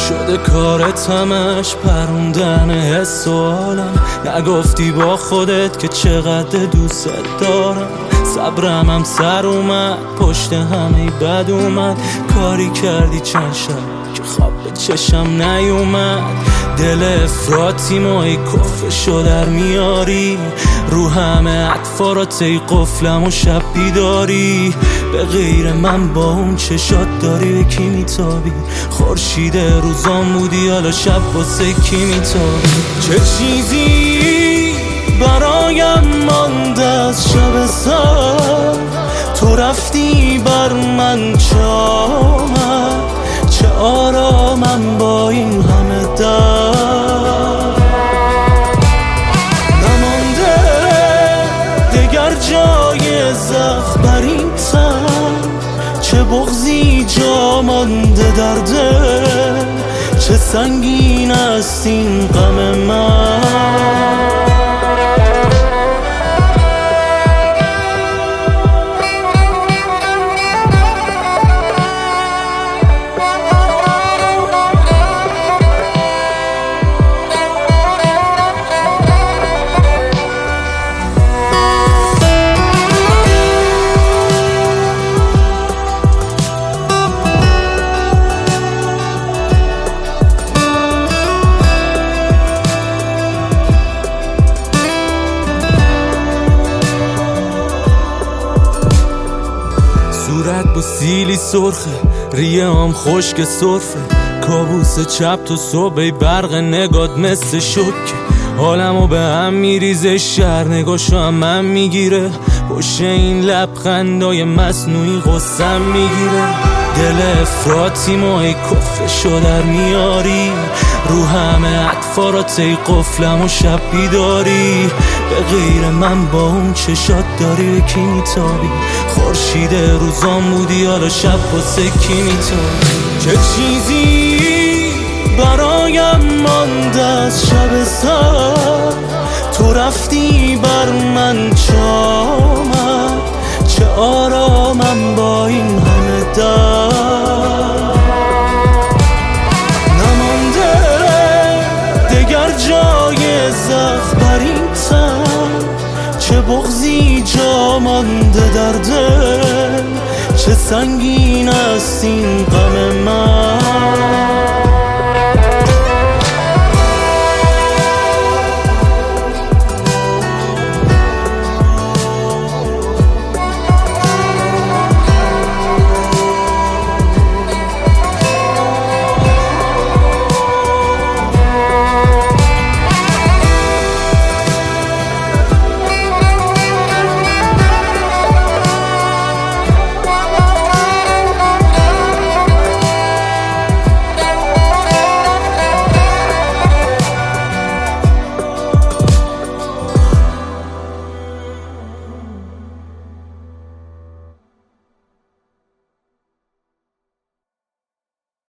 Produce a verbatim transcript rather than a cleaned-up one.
شده کارت همش پروندن حس و حالم. نگفتی با خودت که چقدر دوست دارم. صبرم هم سر اومد، پشت همه بد اومد. کاری کردی چند شب که خواب به چشم نیومد. دل افراطی مایی کفشو در میاری. رو همه اطفارات ای قفلم و شب بیداری. به غیر من با اون چشات داری به کی میتابی؟ خورشید روزان بودی حالا شب واسه کی میتابی؟ چه چیزی برایم مانده از شب سر؟ تو رفتی بر من چه آمد؟ چه آرامم با این همه درد. نمانده دگر جای زخم بر این تن. چه بغضی جا مانده در دل. چه سنگین است این غم من. صورت با سیلی سرخه، ریه هم خشک صرفه. کابوس چپ تو صبح برق نگات مثل شکه. حالمو به هم میریزه، شهر نگاشو هم من میگیره. پشت این لبخندای مصنوعی غصم میگیره. دل افراطی مایی کفشو در میاری. رو همه اطفارات ای قفلم و شب بیداری. به غیر من با اون چشات داری به کی میتابی؟ خورشید روزان بودی حالا شب واسه کی میتابی؟ چه چیزی برایم مانده از شب سر؟ تو رفتی بر من چه آمد؟ چه آرامم با این همه درد. نمانده دگر جای زخم بر این تن. چه بغضی جا مانده در دل. چه سنگین است این غم من.